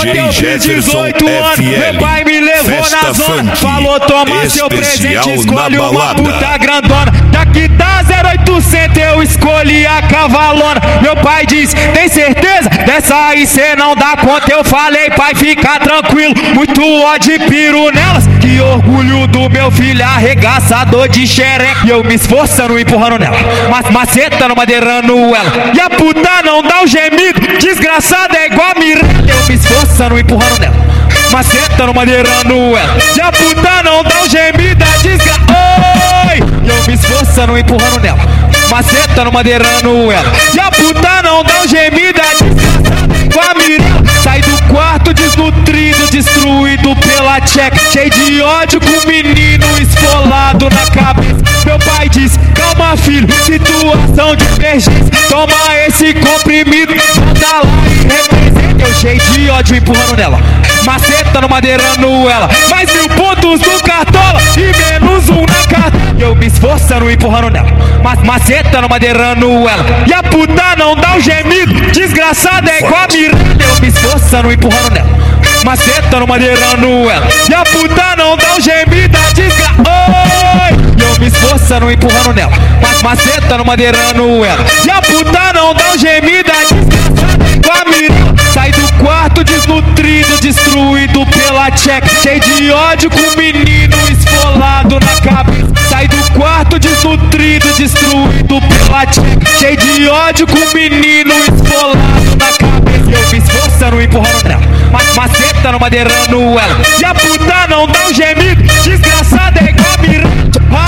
Ontem eu fiz 18 anos, meu pai me levou na zona. Falou, toma seu presente, escolhe uma puta grandona. Daqui tá 0800, eu escolhi a cavalona. Meu pai disse, tem certeza? Dessa aí cê não dá conta. Eu falei, pai, fica tranquilo, muito ódio e piro nelas. Que orgulho do meu filho, arregaçador de xereca. E eu me esforçando, empurrando nela, macetando, madeirando ela. E a puta não dá um gemido, desgraçada é igual a Miranda. Eu me esforçando, empurrando nela, macetando, madeirando ela. E a puta não dá um gemido, oi! E eu me esforçando, empurrando nela, macetando, madeirando ela. E a puta não dá um gemido, desgraçada é igual a Miranda. Sai do quarto desnutrido, destruído pela tcheca, cheio de ódio com o menino esfolado na cabeça. Meu pai disse, calma filho, situação de emergência. Toma esse comprimido, manda lá e representa. Eu cheio de ódio empurrando nela, macetando, madeirando ela. Mais 1000 pontos no cartola e menos um na cartola. Eu me esforçando, empurrando nela, macetando, madeirando ela. E a puta não dá um gemido, desgraçada é igual a Miranda. Eu me esforçando, empurrando nela, macetando, madeirando ela. E a puta não dá um gemido, oi! E eu me esforçando, empurrando nela, macetando, madeirando ela. E a puta não dá um gemido, desgraçada é igual a Miranda. Sai do quarto desnutrido, destruído pela tcheca, cheio de ódio com o menino esfolado na cabeça. Sai do quarto desnutrido, destruído pela tcheca, cheio de ódio com o menino esfolado na cabeça. Eu me esforçando, empurrando nela, macetando, madeirando ela. E a puta não dá um gemido, desgraçada é igual a Miranda.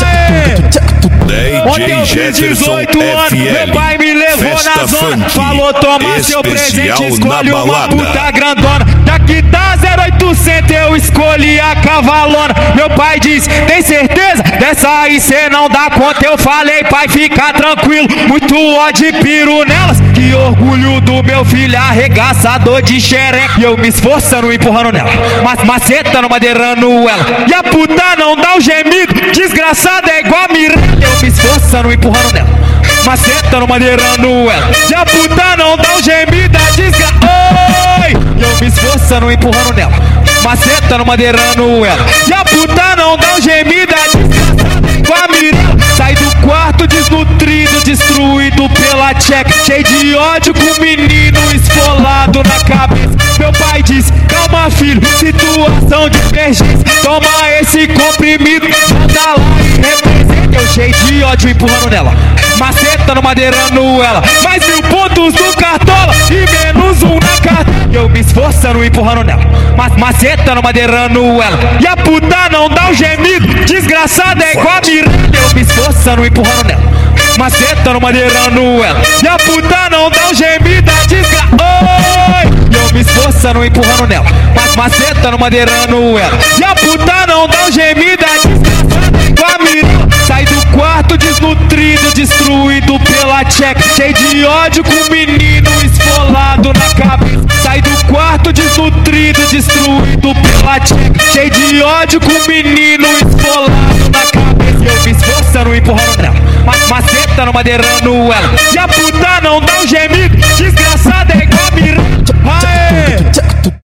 Ontem eu fiz 18 anos, meu pai me levou na zona. Falou, toma seu presente, escolhe uma puta grandona. Daqui tá 0800, eu escolhi a cavalona. Meu pai disse, tem certeza? Dessa aí cê não dá conta. Eu falei, pai, fica tranquilo, muito ódio e piro nelas. Que orgulho do meu filho, arregaçador de xereca. E eu me esforçando, empurrando nela, macetando, madeirando ela. E a puta não dá um gemido, desgraçada é igual a Miranda. Eu me esforçando, empurrando nela, macetando, madeirando ela. E a puta não dá um gemido, oi! E eu me esforçando, empurrando nela, macetando, madeirando ela. E a puta não dá um gemido, desgraçada é igual a Miranda. Sai do quarto desnutrido, destruído pela tcheca, cheio de ódio com o menino esfolado na cabeça. Meu pai disse, calma filho, situação de emergência. Toma esse comprimido, manda lá e representa. Eu cheio de ódio empurrando nela, macetando, madeirando ela. Mais 1000 pontos no cartola e menos um na cartola. Eu me esforçando, empurrando nela, macetando, madeirando ela. E a puta não dá um gemido, desgraçada é igual a Miranda. Eu me esforçando, empurrando nela, macetando, madeirando ela. E a puta não dá um gemido, oi! E eu me esforçando, empurrando nela, macetando, madeirando ela. E a puta não dá um gemido, desgraçada é igual a Miranda. Sai do quarto desnutrido, destruído pela tcheca, cheio de ódio com o menino esfolado na cabeça. Sai do quarto desnutrido, destruído pela tcheca, cheio de ódio com o menino esfolado na cabeça. Eu me esforçando, empurrando nela, macetando, madeirando ela. E a puta não dá um gemido, desgraçada